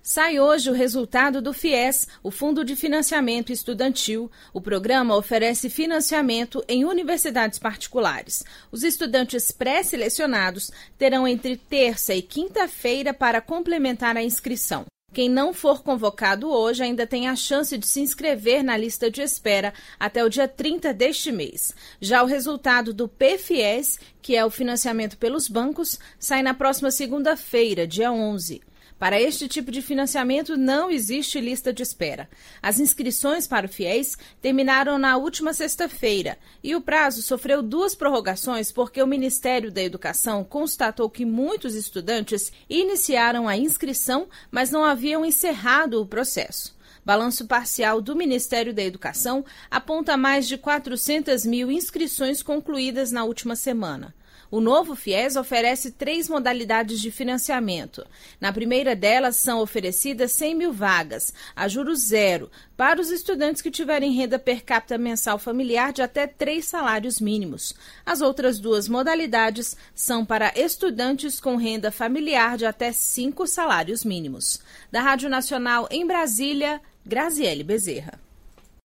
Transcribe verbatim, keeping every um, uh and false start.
Sai hoje o resultado do FIES, o Fundo de Financiamento Estudantil. O programa oferece financiamento em universidades particulares. Os estudantes pré-selecionados terão entre terça e quinta-feira para complementar a inscrição. Quem não for convocado hoje ainda tem a chance de se inscrever na lista de espera até o dia trinta deste mês. Já o resultado do PFIES, que é o financiamento pelos bancos, sai na próxima segunda-feira, dia onze. Para este tipo de financiamento não existe lista de espera. As inscrições para o FIES terminaram na última sexta-feira e o prazo sofreu duas prorrogações porque o Ministério da Educação constatou que muitos estudantes iniciaram a inscrição, mas não haviam encerrado o processo. Balanço parcial do Ministério da Educação aponta mais de quatrocentas mil inscrições concluídas na última semana. O novo FIES oferece três modalidades de financiamento. Na primeira delas, são oferecidas cem mil vagas, a juros zero, para os estudantes que tiverem renda per capita mensal familiar de até três salários mínimos. As outras duas modalidades são para estudantes com renda familiar de até cinco salários mínimos. Da Rádio Nacional em Brasília, Graziele Bezerra.